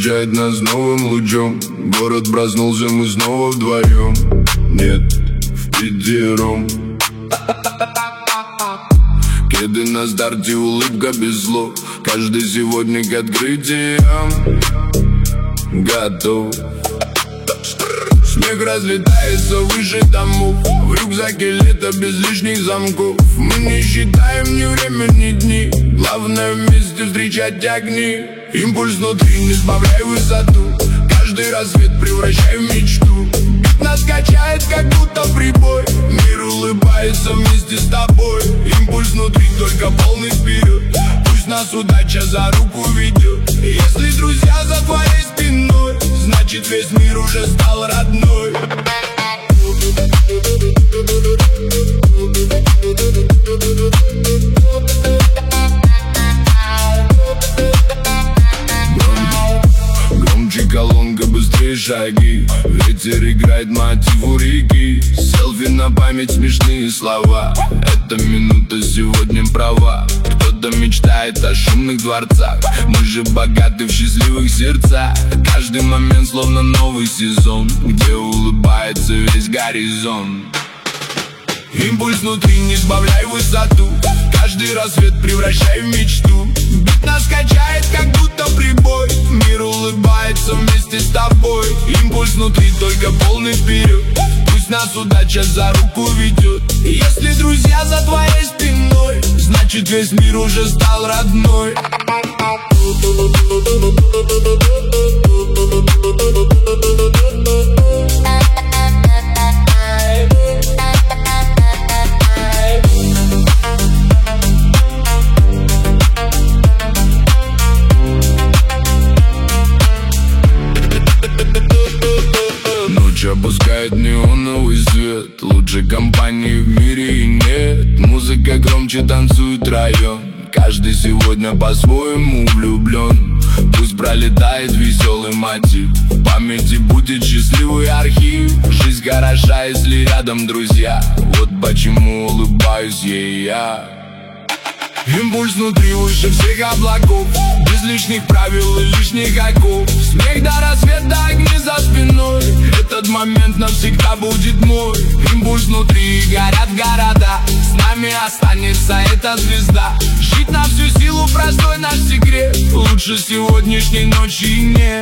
встречает нас новым лучом. Город проснулся, мы снова вдвоем. Нет, впятером. Кеды на старте, улыбка без слов. Каждый сегодня к открытиям готов. Снег разлетается выше домов. В рюкзаке лето без лишних замков. Мы не считаем ни время, ни дни. Главное вместе встречать огни. Импульс внутри, не сбавляй высоту. Каждый рассвет превращай в мечту. Бит нас качает, как будто прибой. Мир улыбается вместе с тобой. Импульс внутри, только полный вперед. Пусть нас удача за руку ведет. Если друзья за твоей спиной, значит весь мир уже стал родной. Громче колонка, быстрее шаги. Ветер играет мотиву реки. Селфи на память, смешные слова. Эта минута сегодня права. Кто-то мечтает о шумных дворцах. Мы же богаты в счастливых сердцах. Каждый момент словно новый сезон, где улыбается весь горизонт. Импульс внутри, не сбавляй высоту. Каждый рассвет превращай в мечту. Бит нас качает, как будто прибой. Мир улыбается вместе с тобой. Импульс внутри, только полный вперед. Пусть нас удача за руку ведет. Если друзья за твоей спиной, значит весь мир уже стал родной. Ночь опускает неоновый свет. Лучшей компании в мире и нет. Музыка громче, танцует район. Каждый сегодня по-своему влюблен. Пусть пролетает веселый мотив. В памяти будет счастливый архив. Жизнь хороша, если рядом друзья. Вот почему улыбаюсь ей я. Импульс внутри выше всех облаков. Без лишних правил и лишних оков. Смех до рассвета, огни за спиной. Этот момент навсегда будет мой. Импульс внутри, горят города. С нами останется эта звезда. Жить на всю силу, простой наш секрет. Лучше сегодняшней ночи нет.